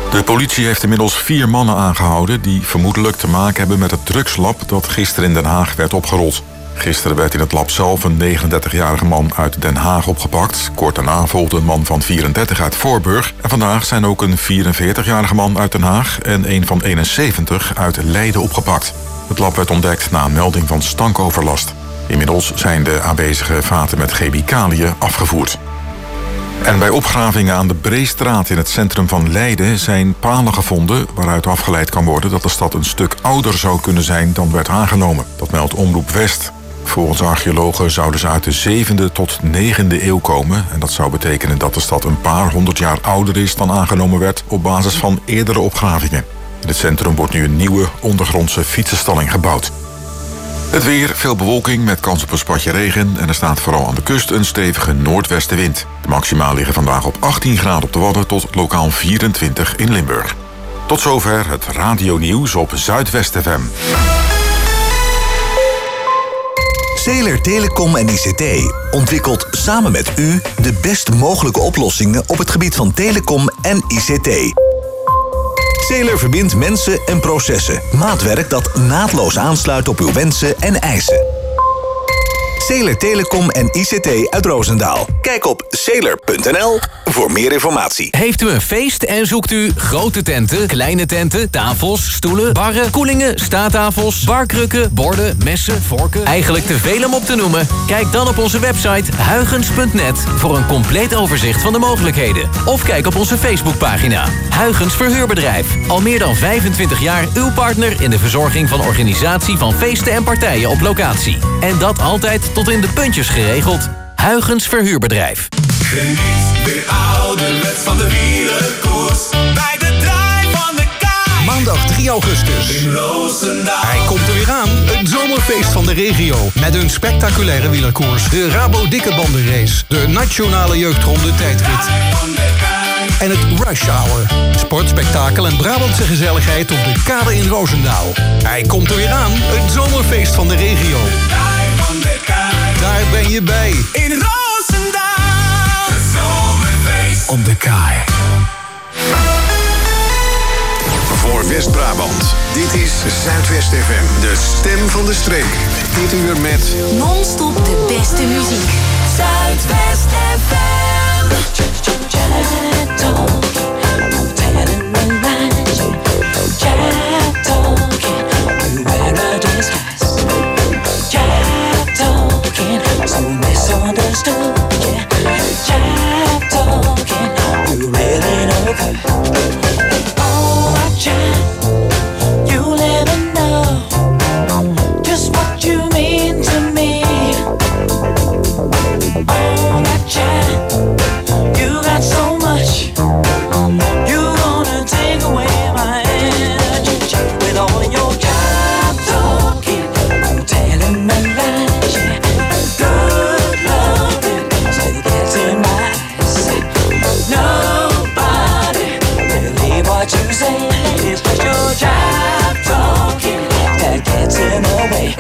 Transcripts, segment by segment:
De politie heeft inmiddels 4 mannen aangehouden die vermoedelijk te maken hebben met het drugslab dat gisteren in Den Haag werd opgerold. Gisteren werd in het lab zelf een 39-jarige man uit Den Haag opgepakt. Kort daarna volgde een man van 34 uit Voorburg. En vandaag zijn ook een 44-jarige man uit Den Haag en een van 71 uit Leiden opgepakt. Het lab werd ontdekt na een melding van stankoverlast. Inmiddels zijn de aanwezige vaten met chemicaliën afgevoerd. En bij opgravingen aan de Breestraat in het centrum van Leiden zijn palen gevonden waaruit afgeleid kan worden dat de stad een stuk ouder zou kunnen zijn dan werd aangenomen. Dat meldt Omroep West. Volgens archeologen zouden ze uit de 7e tot 9e eeuw komen. En dat zou betekenen dat de stad een paar honderd jaar ouder is dan aangenomen werd op basis van eerdere opgravingen. In het centrum wordt nu een nieuwe ondergrondse fietsenstalling gebouwd. Het weer, veel bewolking met kans op een spatje regen en er staat vooral aan de kust een stevige noordwestenwind. De maximaal liggen vandaag op 18 graden op de Wadden tot lokaal 24 in Limburg. Tot zover het radionieuws op Zuidwest FM. Zeeler Telecom en ICT ontwikkelt samen met u de best mogelijke oplossingen op het gebied van telecom en ICT. Zeeler verbindt mensen en processen. Maatwerk dat naadloos aansluit op uw wensen en eisen. Zeeler Telecom en ICT uit Roosendaal. Kijk op zeeler.nl voor meer informatie. Heeft u een feest en zoekt u grote tenten, kleine tenten, tafels, stoelen, barren, koelingen, staattafels, barkrukken, borden, messen, vorken? Eigenlijk te veel om op te noemen? Kijk dan op onze website huygens.net voor een compleet overzicht van de mogelijkheden. Of kijk op onze Facebookpagina. Huygens Verhuurbedrijf. Al meer dan 25 jaar uw partner in de verzorging van organisatie van feesten en partijen op locatie. En dat altijd tot in de puntjes geregeld. Huygens Verhuurbedrijf. Geniet weer ouderwets van de wielerkoers bij de draai van de kaai. Maandag 3 augustus. In Roosendaal. Hij komt er weer aan. Het zomerfeest van de regio. Met een spectaculaire wielerkoers. De Rabo Dikke Bandenrace. De Nationale Jeugdronde Tijdrit. En het Rush Hour. Sport, spektakel en Brabantse gezelligheid op de kade in Roosendaal. Hij komt er weer aan. Het zomerfeest van de regio. Daar ben je bij. In Roosendaal. Het zomerfeest Op de kaai. Voor West-Brabant. Dit is Zuidwest FM. De stem van de streek. Dit uur met non-stop de beste muziek. Zuidwest FM. So misunderstood, yeah. Jive talking, you really know her. Oh, my child, you'll never know just what you mean to me. Oh, my child, you got so much. You gonna take away my energy with all your jive talking, you telling me lies, yeah. Good loving, so that's in my eyes. Nobody believe what you say. It's just your jive talking that gets in the way.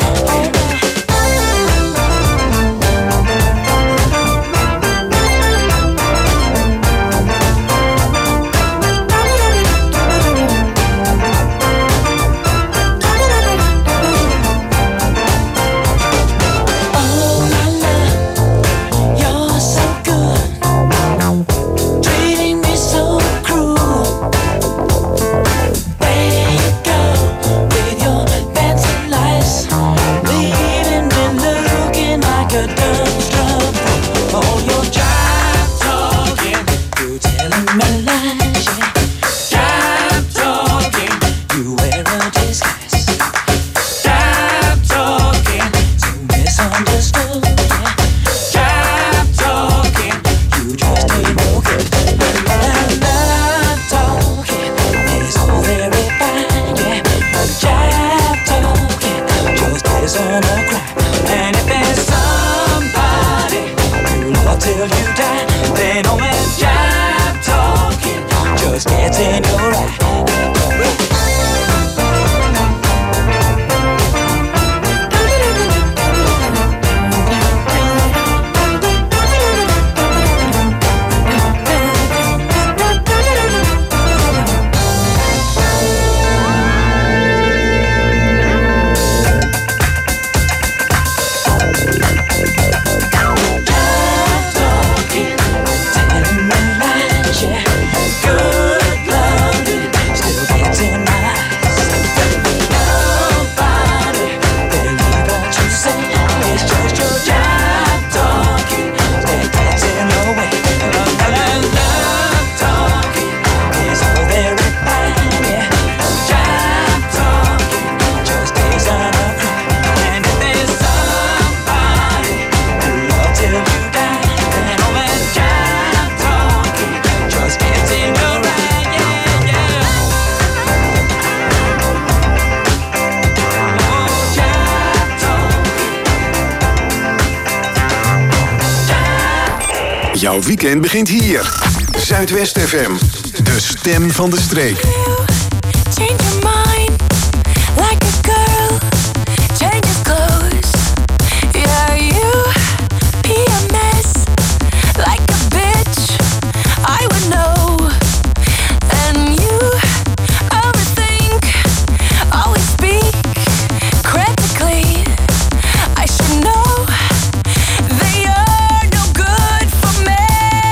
Jouw weekend begint hier. Zuidwest FM, de stem van de streek. Change your mind like a girl changes clothes. Yeah, you PMS like a bitch. I would know. And you overthink, always speak critically. I should know that you're no good for me.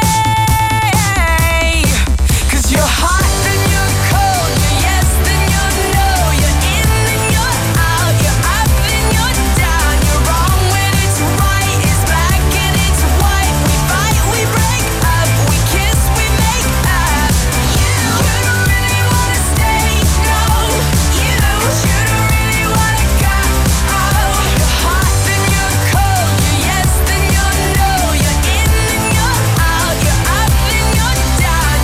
'Cause you're hot, then you're cold, you're yes, then you're no, you're in, then you're out, you're up, then you're down, you're wrong when it's right, it's black and it's white. We fight, we break up, we kiss, we make up. You don't really wanna stay, no. You don't really wanna go. You're hot, then you're cold, you're yes, then you're no, you're in, then you're out, you're up, then you're down.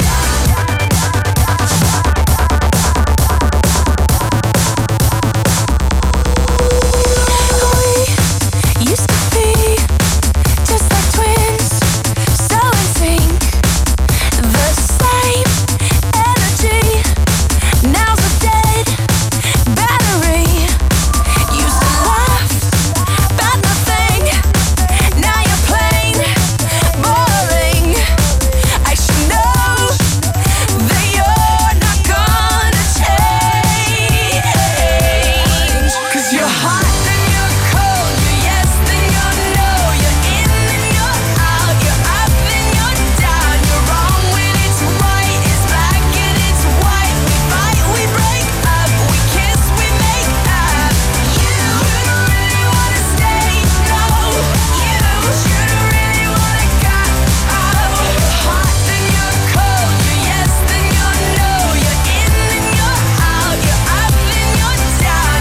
We used to be just like twins, so in sync, the same energy. Now's a dead battery. Used to laugh about nothing, now you're plain boring. I should know that you're not gonna change. 'Cause you're hot, then you're cold, you're yes, then you're no, you're in, then you're out, you're up, then you're down, you're wrong when it's right, it's black and it's white. We fight, we break up, we kiss, we make up. You don't really wanna stay, no. You shouldn't really wanna go. You're hot, then you're cold, you're yes, then you're no, you're in, then you're out, you're up, then you're down.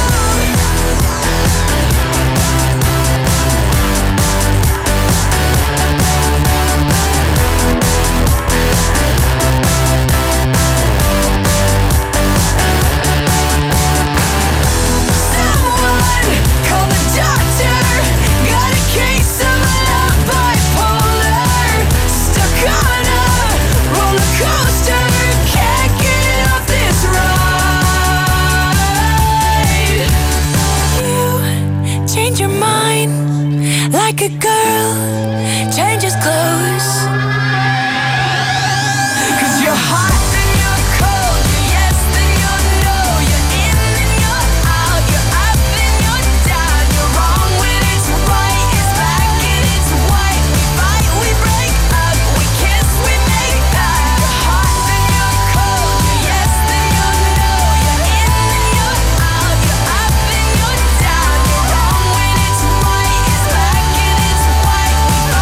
Someone call the doctor. Got a case of love bipolar. Stuck on a roller coaster. Can't get off this ride. You change your mind like a girl changes clothes. 'Cause you're hot, then you're cold, you're yes, then you're no, you're in, then you're out, you're up, then you're down, you're wrong when it's right, it's black and it's white. We fight, we break up, we kiss, we make up. You're hot, then you're cold, you're yes, then you're no, you're in, then you're out, you're up, then you're down, you're wrong when it's right, it's black and it's white. We fight,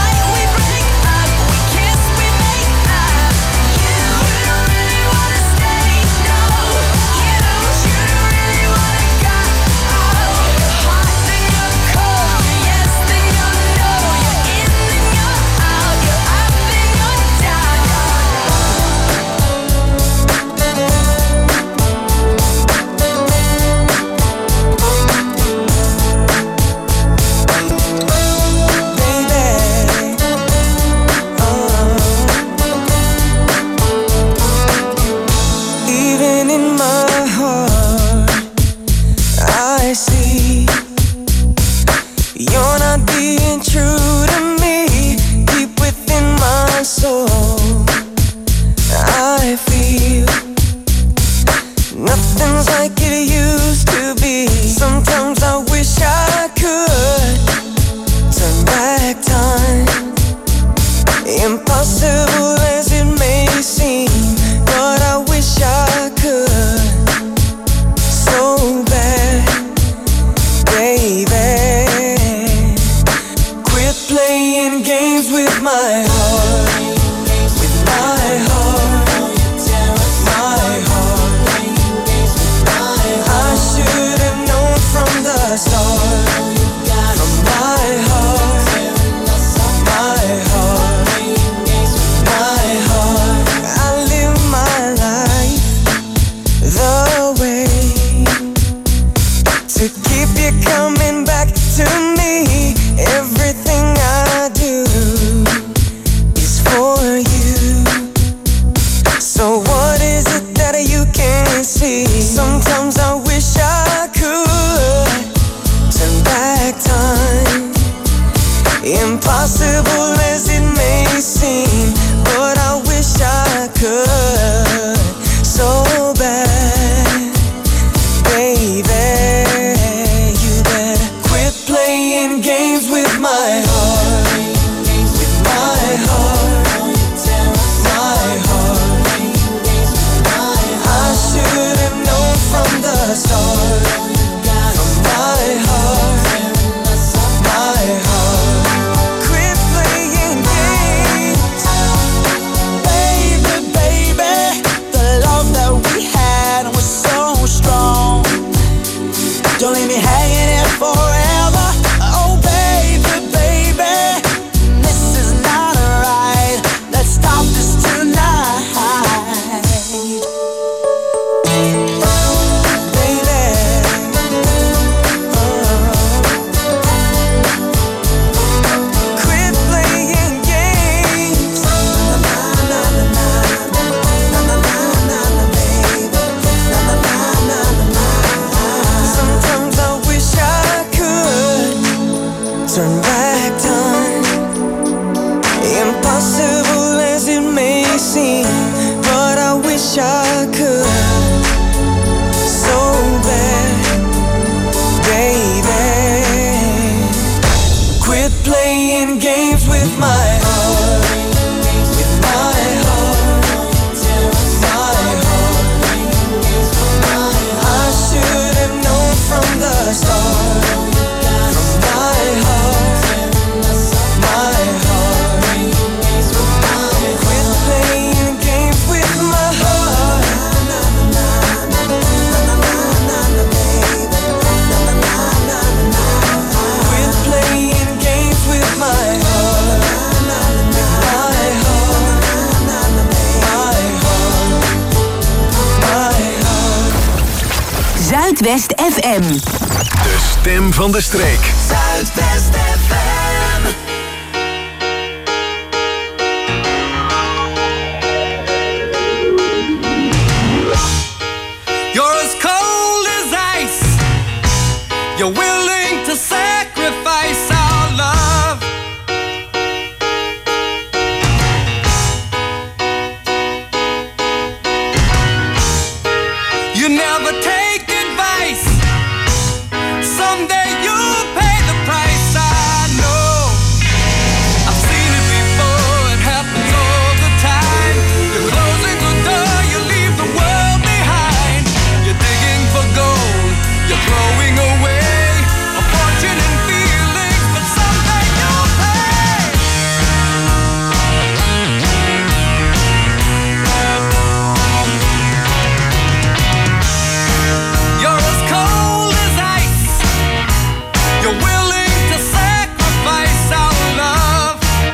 I could, so bad, baby. Quit playing games with my heart, with my heart, my heart. I should have known from the start, from my heart, my heart. Quit playing games with my heart. Quit playing games with my heart. My heart, my heart. Zuidwest FM. De stem van de streek. Zuidwest FM. You're as cold as ice. You're willing to sacrifice our love. You never take advice. Someday you'll pay the price. I know. I've seen it before. It happens all the time. You're closing the door. You leave the world behind. You're digging for gold. You're throwing away a fortune and feelings, but someday you'll pay. You're as cold as ice. You're willing to sacrifice our love.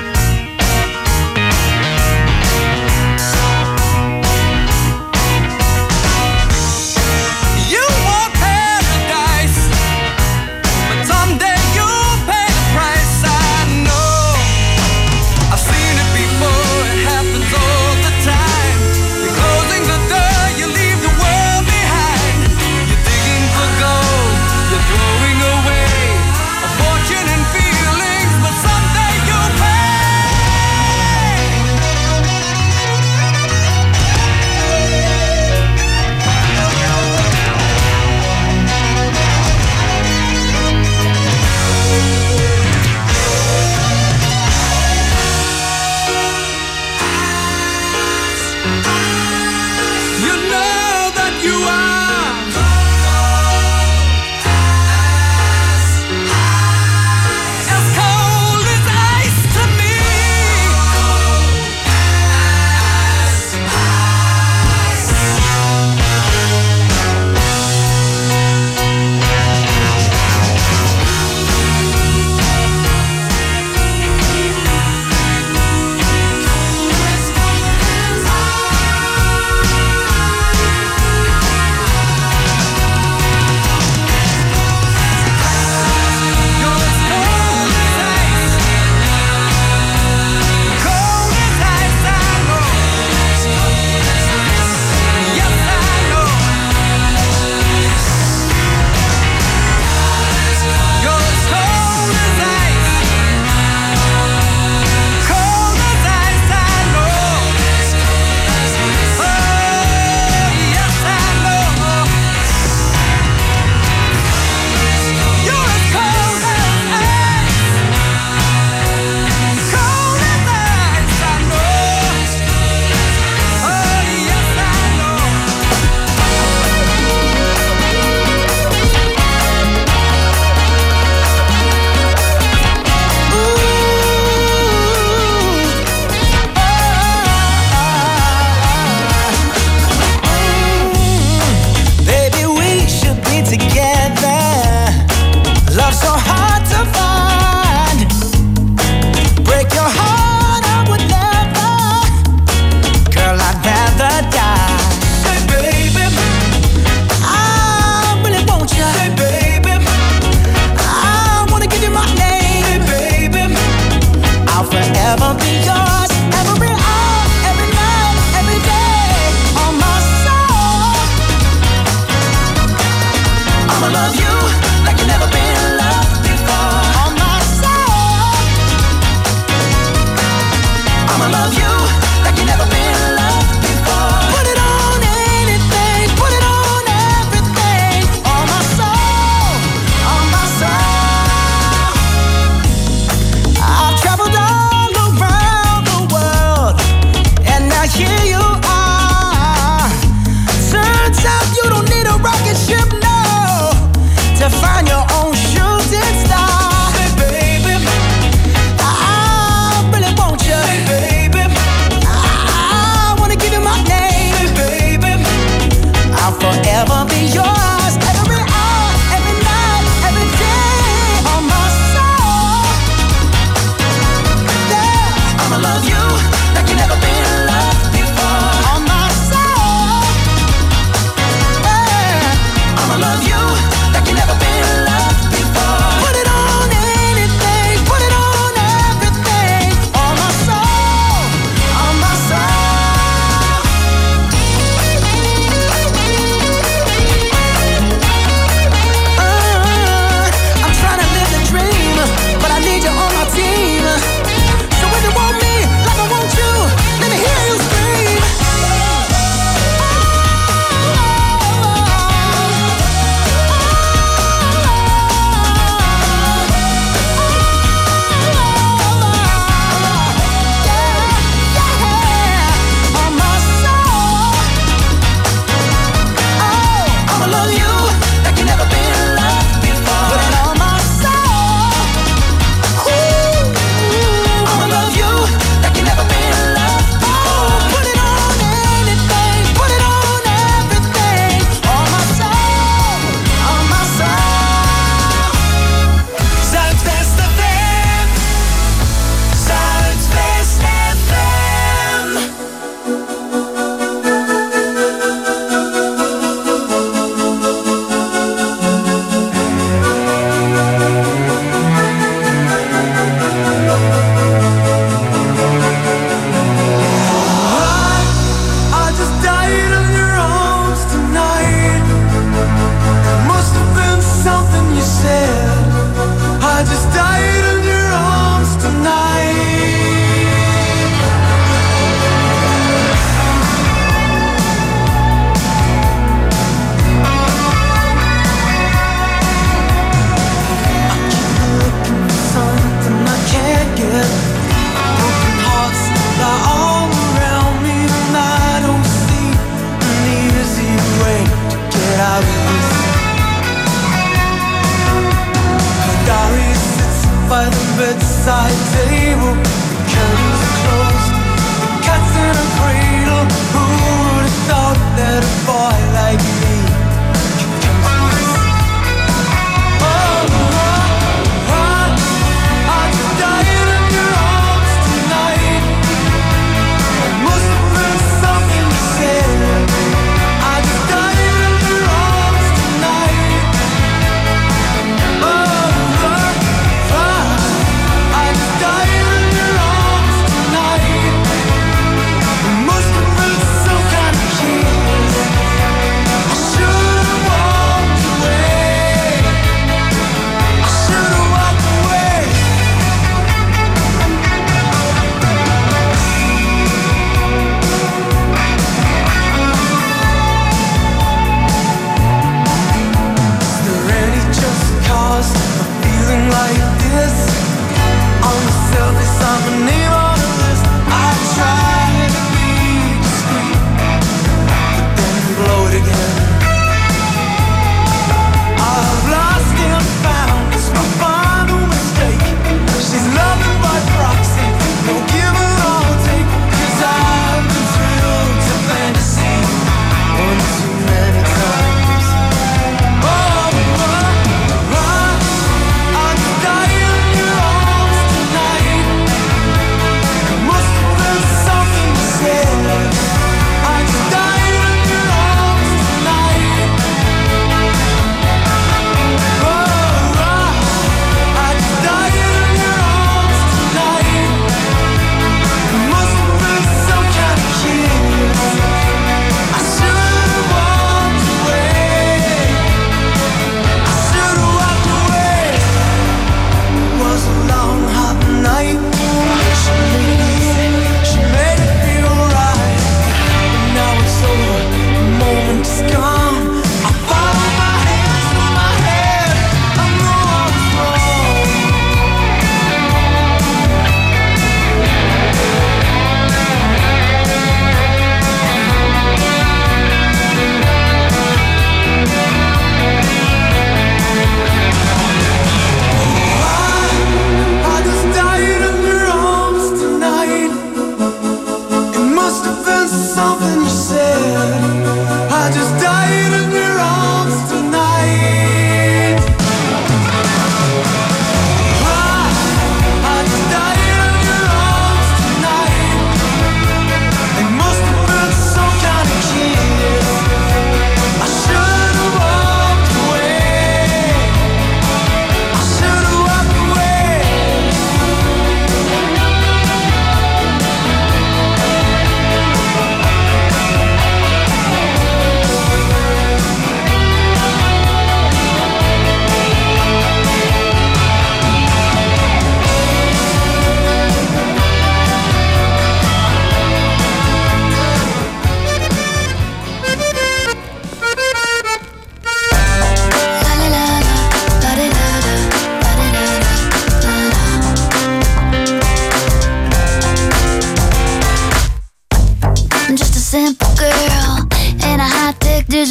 You want paradise, but someday you'll pay the price. I know. I've seen it before. It happens all the time. You're closing the door. You leave the world behind. You're digging for gold. You're throwing away a fortune and feelings, but someday you'll pay. You know that you are as cold as ice to me.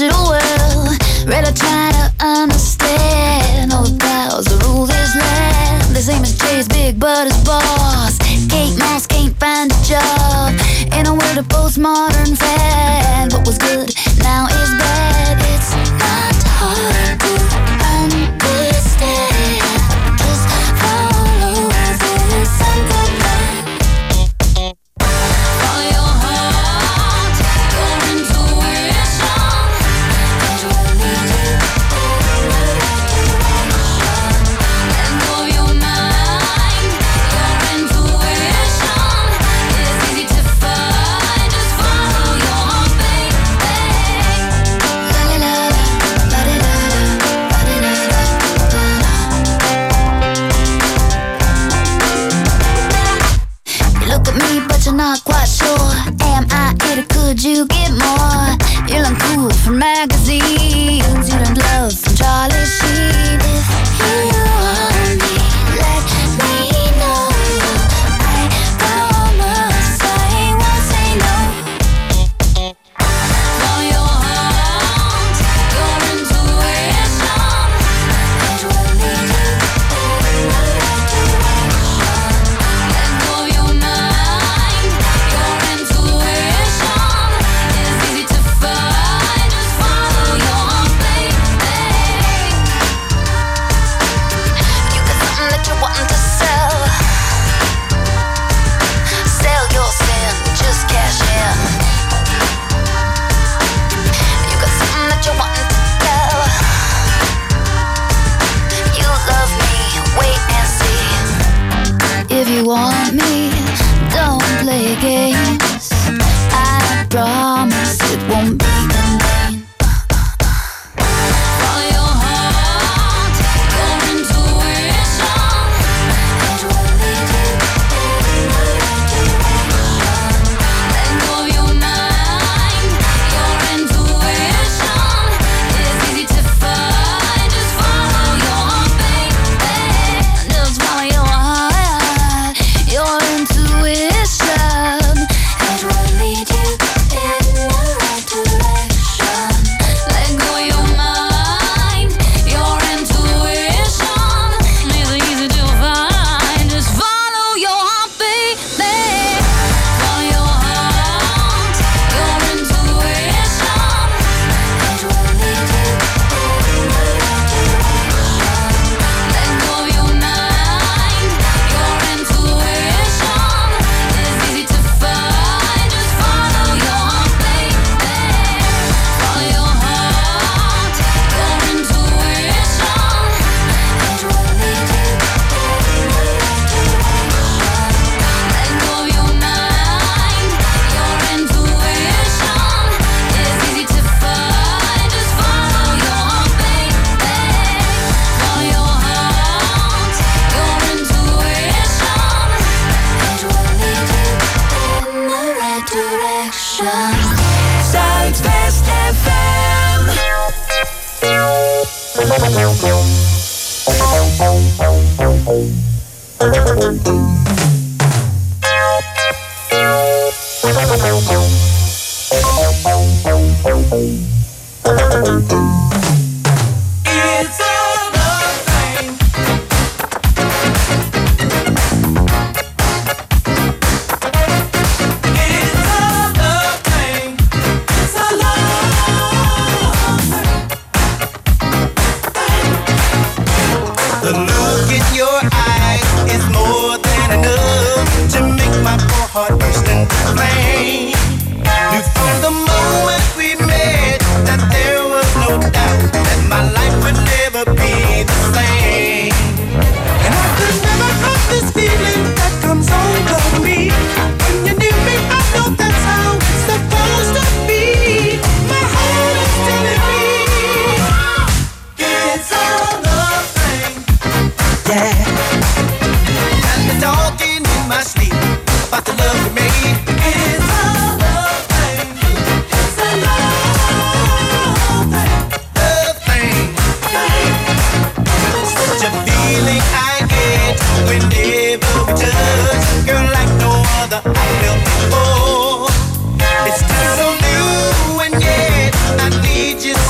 digital world. Really trying to understand all the powers that rule this land. The same as Jay's big but his boss. Kate Moss can't find a job in a world of postmodern fad. What was good now is bad. It's not hard to understand. Just follow this simple plan. Follow your heart, your intuition. And you will lead you in the right direction. Let go of your mind, your intuition is easy to find. Just follow your heart, baby. La la la la, la di da da, la di da da da. You look at me, but you're not quite sure. Am I it or could you get more? You're uncool from magazines. You learned love from Charlie Sheen. If you want me, let me know. I promise I won't say no. Follow your heart, your intuition, and you will lead you in the right direction. Let go of your mind, your intuition is easy to find. Just follow your heart, baby. You got something that you're wanting to sell. Sell your sin, just cash in. You got something that you're wanting to tell. You love me, wait and see. If you want me, don't play games. I promise it won't be in vain. Follow your heart, your intuition, and you will lead you in the right direction. Let go of your mind, your intuition is easy to find. Just follow your heart, baby. Just follow your heart, your intuition, and you will lead you in the right direction. Let go of your mind, your intuition is easy to find. Just follow your heart, baby. Follow your heart, your intuition, and you will lead you in the right direction. Let go of your mind, your intuition is easy to find. Just follow your heart, baby. Follow your heart, your intuition, and you will lead you in the right direction. Let go of your mind, your intuition is easy to find. Just follow your heart, baby. Follow your heart, your intuition, and you will lead you in the right direction. Zuidwest FM. It's a love thing. It's a love thing. It's a love thing. The look in your eyes is more than enough to make my poor heart burst into flame. Knew from the moment we met that there was no doubt that my life would never be the same. And I could never have this feeling that comes over me. When you're near me, I know that's how it's supposed to be. My heart is telling me it's a love thing. Yeah. And the talking in my sleep about the love we made. It's a love thing. It's a love thing. Love thing. Such a feeling I get whenever we touch. Girl, like no other I felt before. It's still so new and yet I need you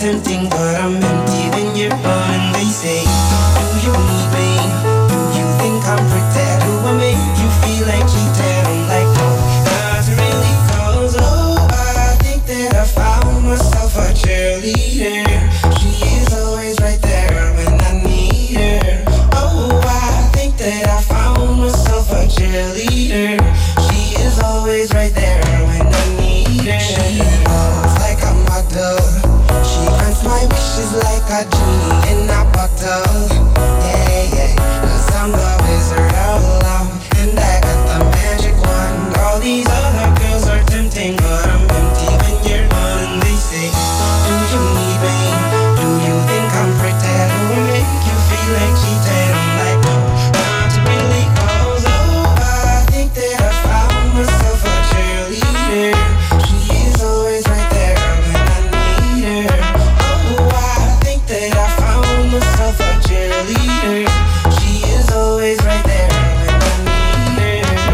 tempting, but I'm empty when you're gone. And they say, do you need me? Do you think I'm pretty? Do I make you feel like cheating? I'm like, no, not really, cause oh, I think that I found myself a cheerleader. She is always right there when I need her. Oh, I think that I found myself a cheerleader. She is always right there when I need her. She loves like a model. She grants my wishes like a genie in a bottle. Yeah, yeah, cause I'm the wizard of love, and I got the magic wand. All these other girls are tempting, but I'm empty when you're gone. And they say, do you need me? Do you think I'm pretty? Do I make you feel like cheating? I'm like, no, not really, cause oh, I think that I found myself a cheerleader. She is always right there when I need her. Oh, I think that I found myself a cheerleader. She is always right there when I need her.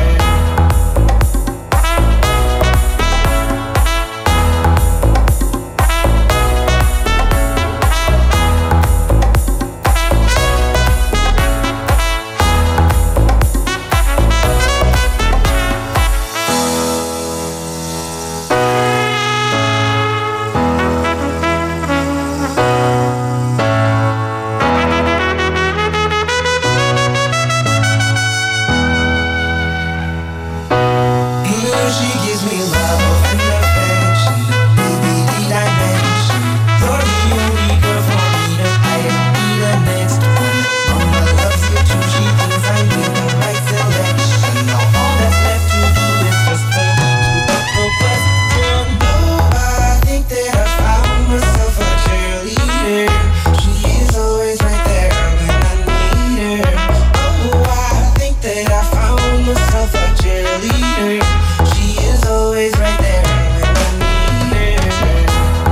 She gives me love and affection, baby, need I mention? You're the only girl for me to hire, be the next one. Mama loves you too, she thinks I made the right selection. Now all that's left to do is just for me to put the question. Oh, I think that I found myself a cheerleader. She is always right there when I need her. Oh, I think that I found myself a cheerleader. She is always right there when I need her.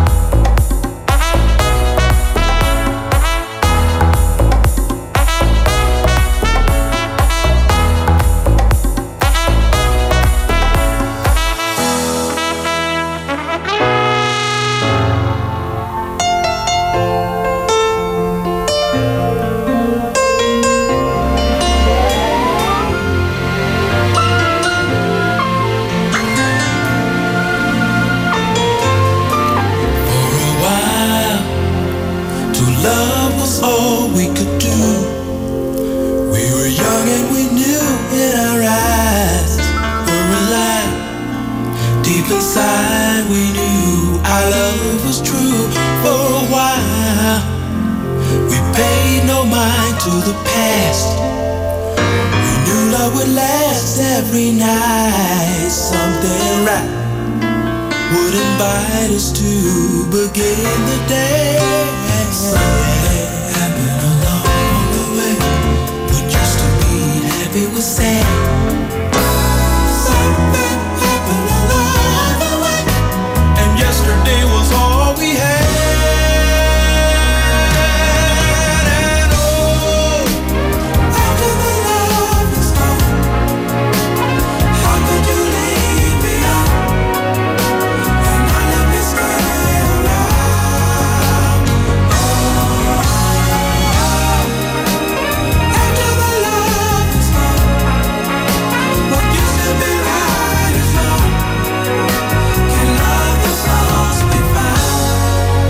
For a while, to love was all we could do. We were young and we knew in our eyes were alive. Deep inside we knew our love was true. For a while, we paid no mind to the past. We knew love would last every night. Something right would invite us to begin the day. Something happened along the way. What used to be happy was sad. Something happened along the way, and yesterday was all we had. And oh, after the love is gone, how could you leave me on? And I let me stay around. After the love is gone, what used to be right is wrong. Can love that's lost be found?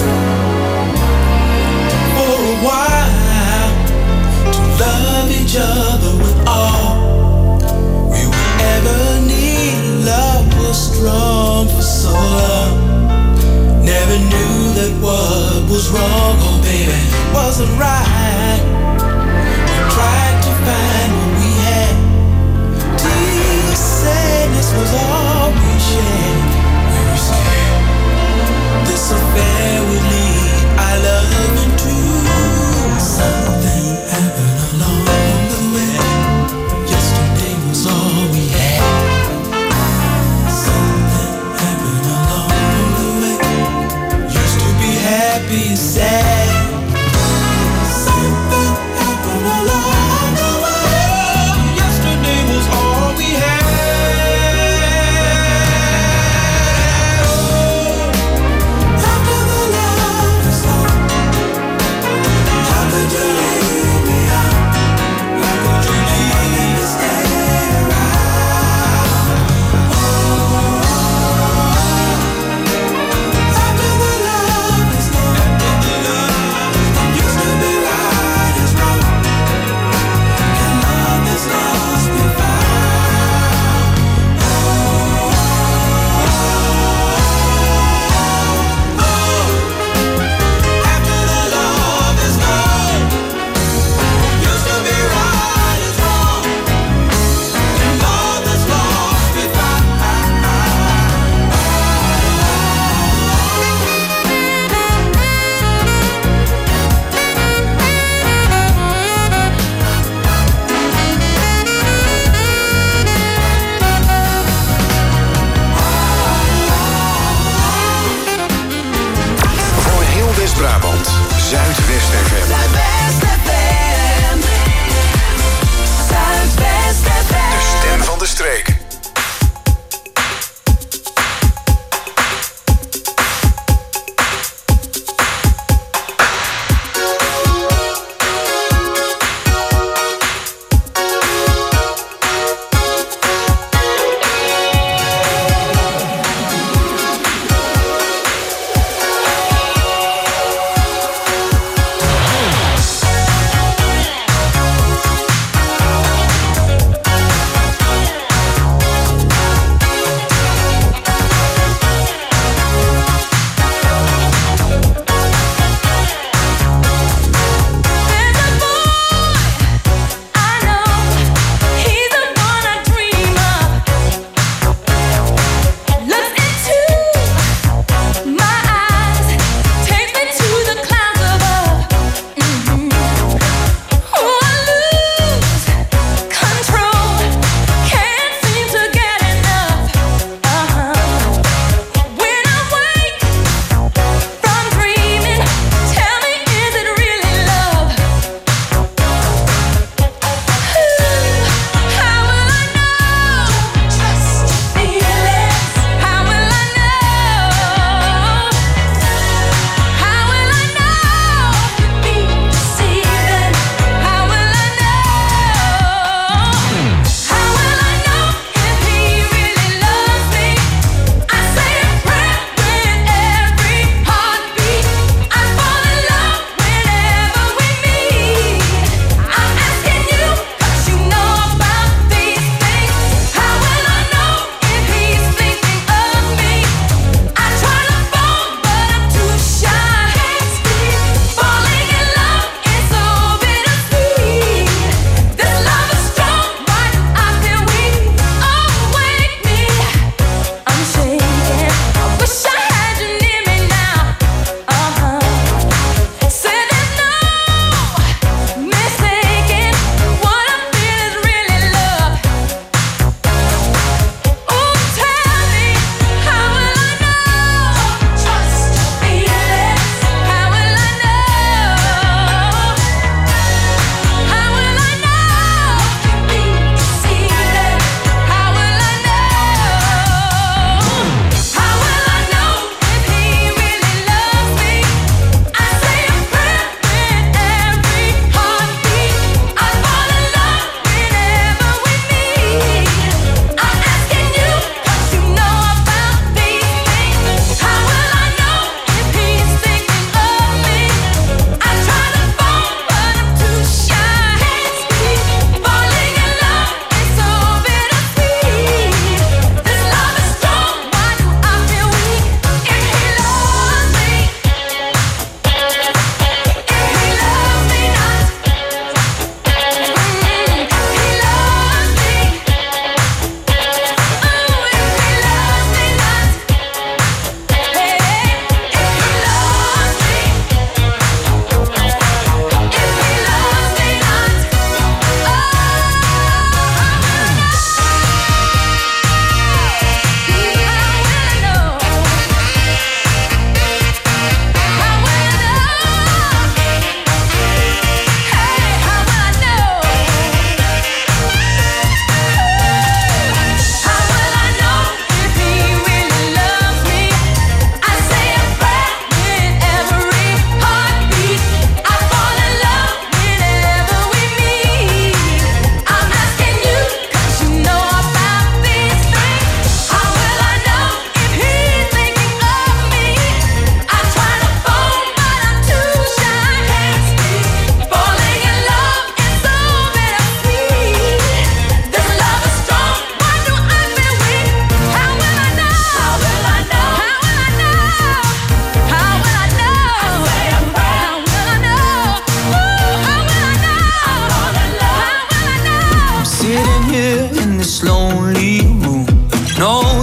For a while, to love each other with all we would ever need. Love was strong for so long. Never knew that what was wrong, oh baby, wasn't right. We tried to find what we had. Till sadness was all we shared. We were scared this affair would lead our love into something happened along the way. Yesterday was all we had. Something happened along the way. Used to be happy, sad. Something happened along the way. Yesterday was all we had.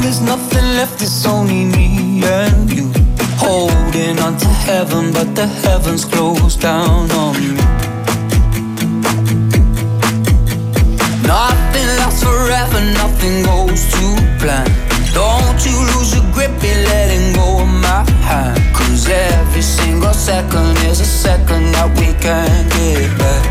there's nothing left, it's only me and you. Holding on to heaven, but the heavens closed down on me. Nothing lasts forever, nothing goes to plan. Don't you lose your grip, be letting go of my hand. Cause every single second is a second that we can't get back.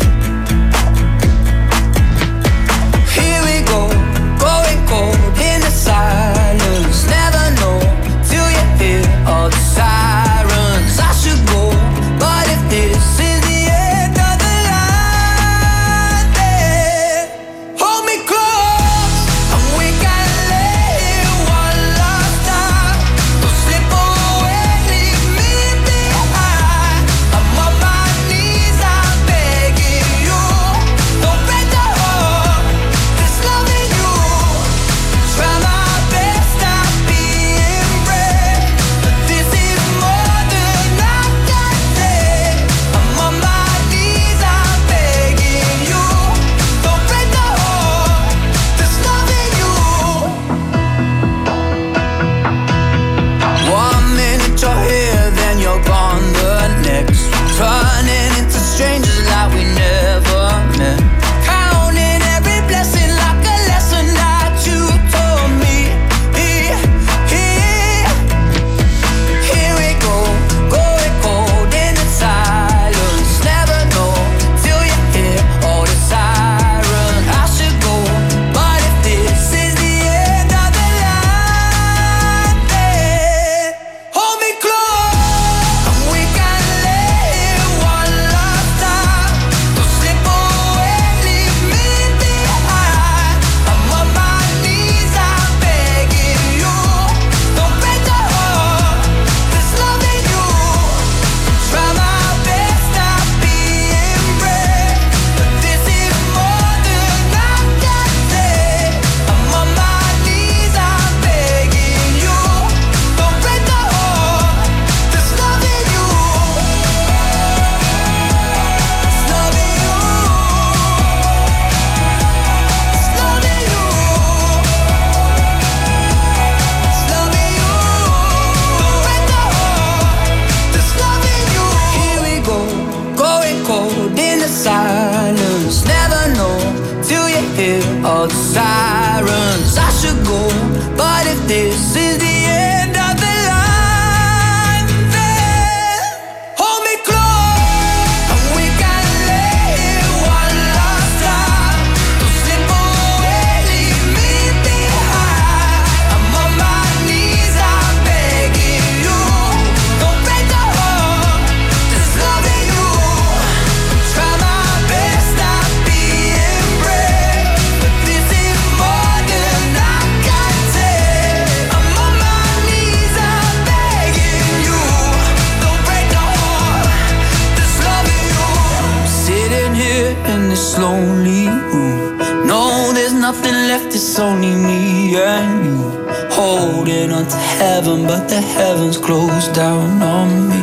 Here we go, going cold in the silence. Never know till you hear all the sirens. I should go, but if this is the end of the line, then hold me close and we can lay it one last time. Don't slip away, leave me behind. I'm on my knees, I'm begging you. Don't break the heart that's loving you. Try my best not being brave, but this is more than I can take. I'm on my knees, I'm begging you. Don't break the heart that's loving you. 1 minute you're here, then you're gone the next. Turning into strangers like we never met. Counting every blessing like a lesson that you told me. Here we go, going cold in the silence. Never know till you hear all the sirens. I should go, but if this is the end of the line, then hold me close and we can lay it one last time. Don't slip away, leave me behind. I'm on my knees, I'm begging you. Don't break the heart that's loving you. Try my best not being brave, but this is more than I can take. I'm on my knees, I'm begging you. Don't break the heart that's loving you. It's loving you. It's loving you. It's loving you. Don't break the heart that's loving you. Here we go, going cold in the silence. Never know till you hear all the sirens. I should go, but if this is the end of the line, then hold me close and we can lay it one last time. Don't slip away, leave me behind. I'm on my knees, I'm begging you. Don't break the heart that's loving you. Try my best not being brave, but this is more than I can take. I'm on my knees, I'm begging you. Don't break the heart that's loving you. Sitting here in this lonely room. No, there's nothing left, it's only me and you. Holding on to heaven, but the heavens closed down on me.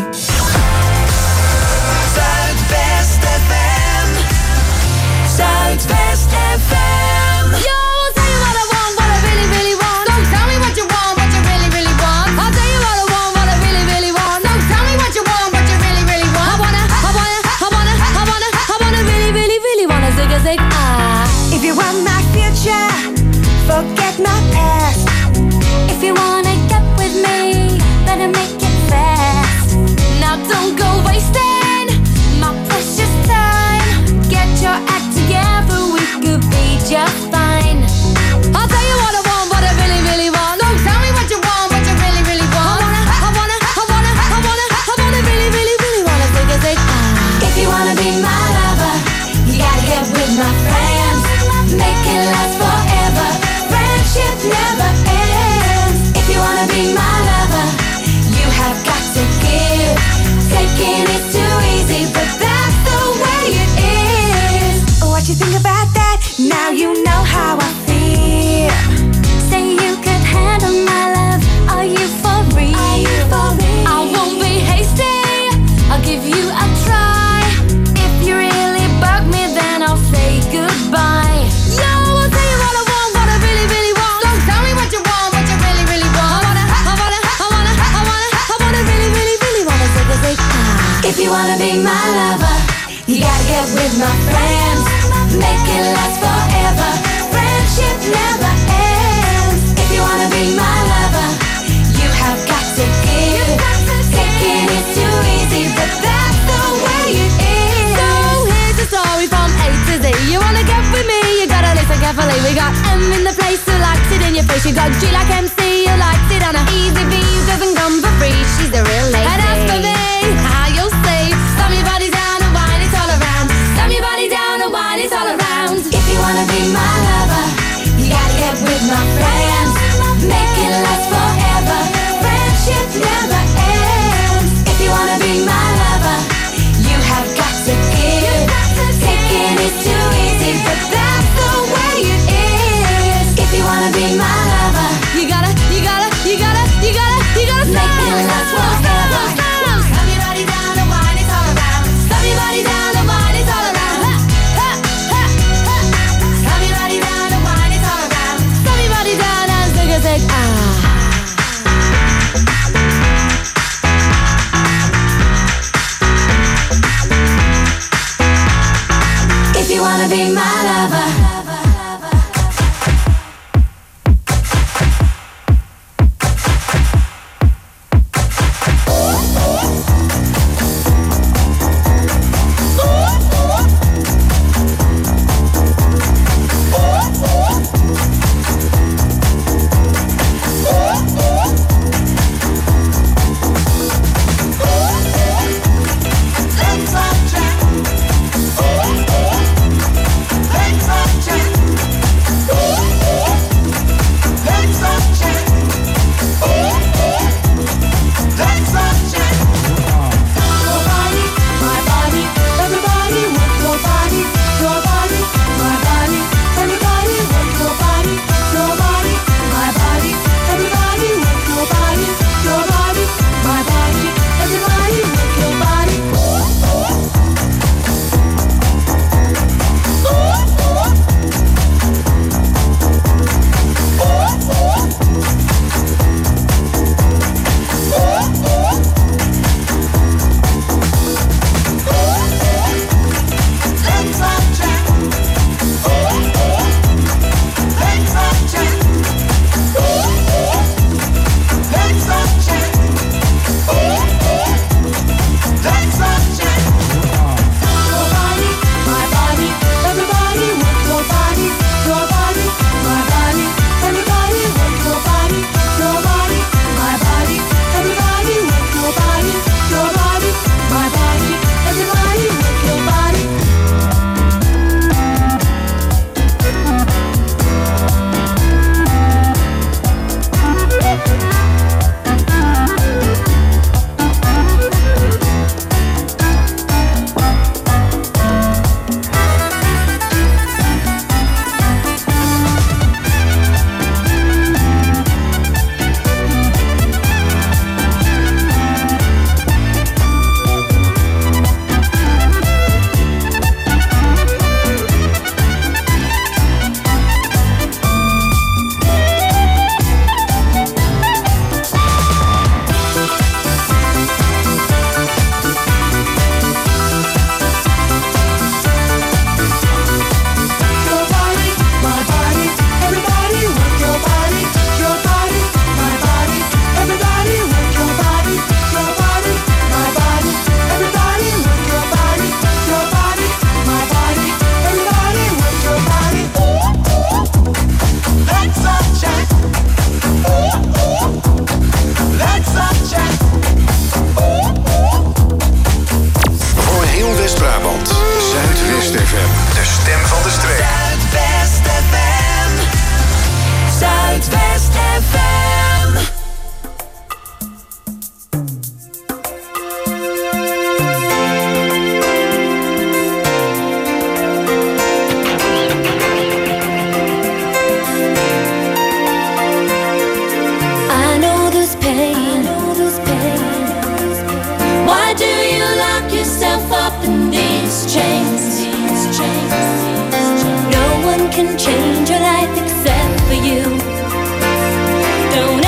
Zuidwest FM. Zuidwest FM. Yo, I'll tell you what I want, what I really, really want. Don't tell me what you want, what you really, really want. I'll tell you what I want, what I really, really want. Don't tell me what you want, what you really, really want. I wanna really, really, really wanna zig a zig ah. If you want my future, forget my past. If you wanna get with me, better make it fast. Now wanna be my lover, you gotta get with my friends. Make it last forever. Friendship never ends. If you wanna be my lover, you have got to give. Taking is too easy, but that's the way it is. So here's the story from A to Z. You wanna get with me, you gotta listen carefully. We got M in the place who likes it in your face. You got G like MC, who likes it on a easy V, who doesn't come for free. She's a real lady. And as for me, how you'll see, slam your body down and wine it all around. Slam your body down and wine it all around. If you wanna be my lover, you gotta get with my friends. Make it last forever. Friendship never ends. If you wanna be my lover, you have got to give. Taking is too easy, but that's the way it is. If you wanna be my lover, you gotta make it last forever. Slam your body down and wine it all around. Slam your body down and wine it all around. Slam your body down and wine it all around. Slam your body down and zig ah. If you wanna be my lover,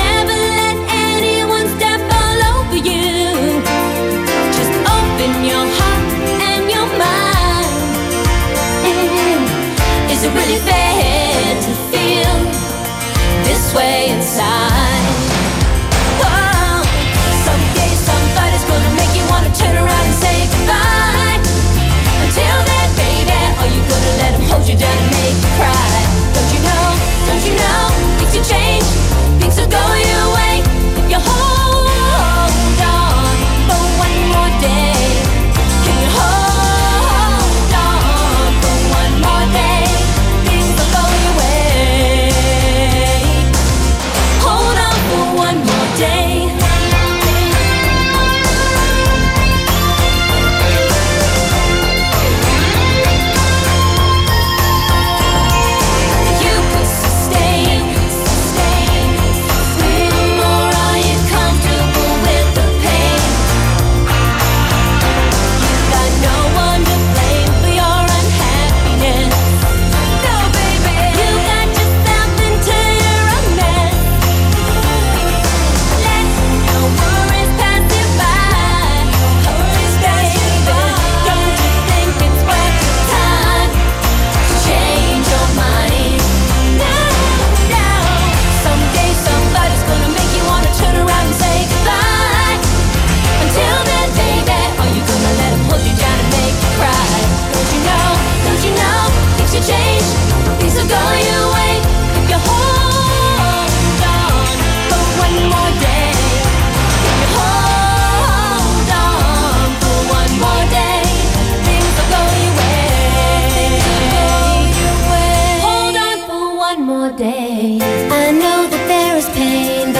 in your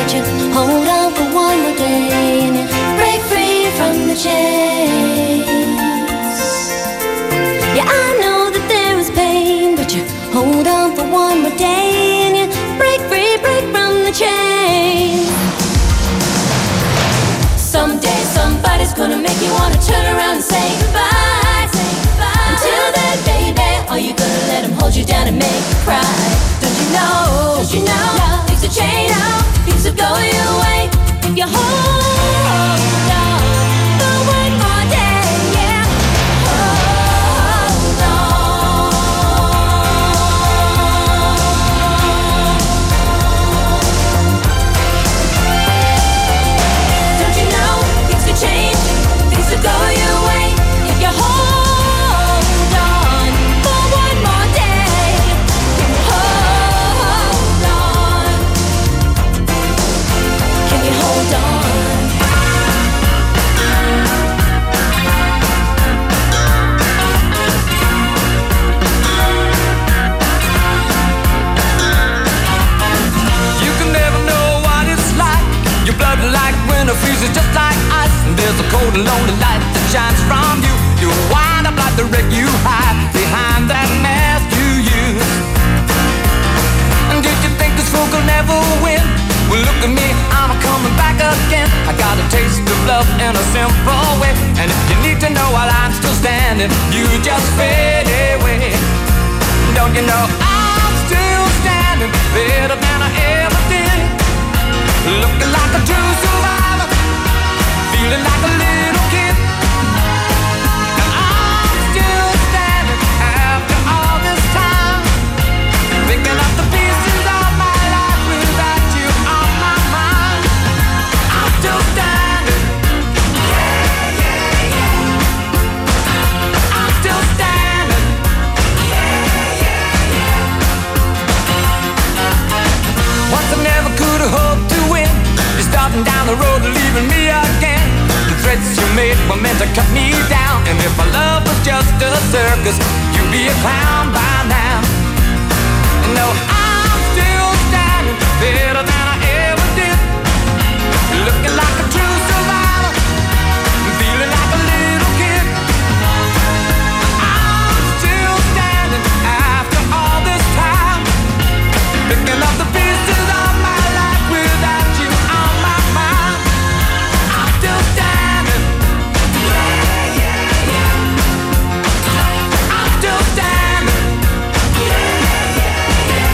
but you hold on for one more day and you break free from the chains. Yeah, I know that there is pain, but you hold on for one more day and you break free, break from the chains. Someday somebody's gonna make you wanna turn around and say goodbye. Until then, baby, are you gonna let him hold you down and make you cry? Don't you know, things will change, things will go your way if you hold on for one more day, yeah. Hold on. Don't you know, things will change, things will go your way if you hold on for one more day. Hold on. Can you hold on? You can never know what it's like. Your blood like winter freezes just like ice. And there's a cold and lonely light that shines from you. You wind up like the wreck you hide behind that mask you use. And did you think this fool could never win? Well, look at me, I'm coming back again. I got a taste of love in a simple way. And if you need to know while I'm still standing, you just fade away. Don't you know I'm still standing better than I ever did? Looking like a true survivor, feeling like a little kid. And I'm still standing after all this time, picking up the pieces of my life without you on my mind. I'm still standing. Yeah, yeah, yeah. I'm still standing. Yeah, yeah, yeah. Once I never could have hoped to win. You're starting down the road and leaving me again. The threats you made were meant to cut me down. And if my love was just a circus, you'd be a clown by now. No, I'm still standing better than I ever did. Looking like a true survivor, feeling like a little kid. I'm still standing after all this time, picking up the pieces of my life without you on my mind. I'm still standing. Yeah, yeah, yeah. I'm still standing. Yeah, yeah, yeah.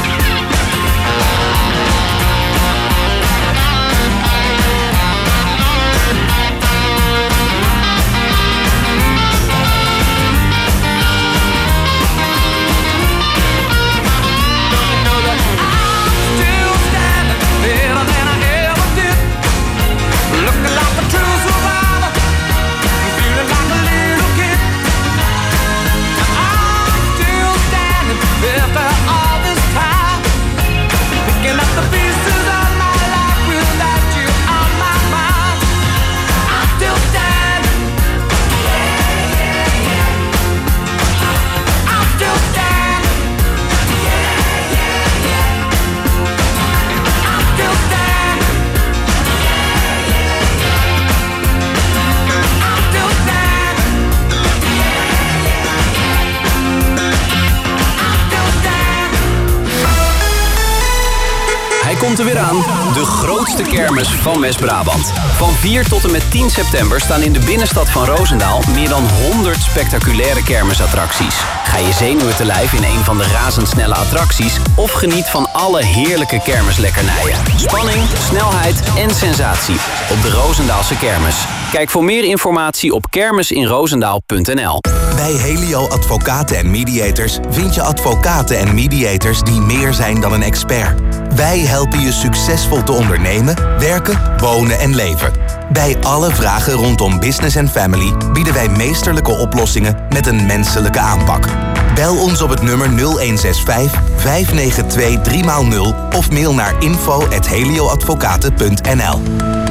komt er weer aan. De grootste kermis van West-Brabant. Van 4 tot en met 10 september staan in de binnenstad van Roosendaal meer dan 100 spectaculaire kermisattracties. Ga je zenuwen te lijf in een van de razendsnelle attracties of geniet van alle heerlijke kermislekkernijen. Spanning, snelheid en sensatie op de Roosendaalse kermis. Kijk voor meer informatie op kermisinroosendaal.nl. Bij Helio Advocaten en Mediators vind je advocaten en mediators die meer zijn dan een expert. Wij helpen je succesvol te ondernemen, werken, wonen en leven. Bij alle vragen rondom business en family bieden wij meesterlijke oplossingen met een menselijke aanpak. Bel ons op het nummer 0165 592 3x0 of mail naar info@helioadvocaten.nl.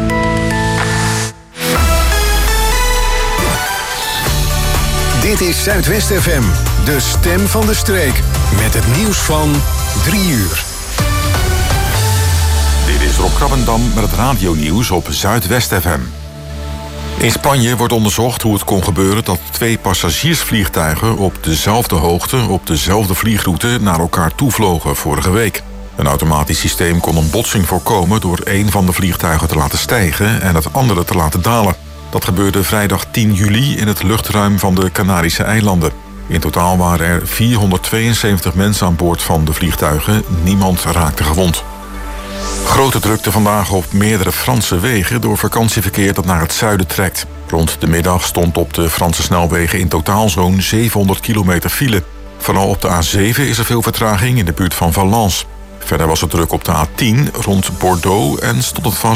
Dit is Zuidwest FM, de stem van de streek. Met het nieuws van 3 uur. Dit is Rob Krabbendam met het radionieuws op Zuidwest FM. In Spanje wordt onderzocht hoe het kon gebeuren dat 2 passagiersvliegtuigen op dezelfde hoogte, op dezelfde vliegroute naar elkaar toevlogen vorige week. Een automatisch systeem kon een botsing voorkomen door een van de vliegtuigen te laten stijgen en het andere te laten dalen. Dat gebeurde vrijdag 10 juli in het luchtruim van de Canarische eilanden. In totaal waren er 472 mensen aan boord van de vliegtuigen. Niemand raakte gewond. Grote drukte vandaag op meerdere Franse wegen door vakantieverkeer dat naar het zuiden trekt. Rond de middag stond op de Franse snelwegen in totaal zo'n 700 kilometer file. Vooral op de A7 is er veel vertraging in de buurt van Valence. Verder was het druk op de A10 rond Bordeaux en stond het vast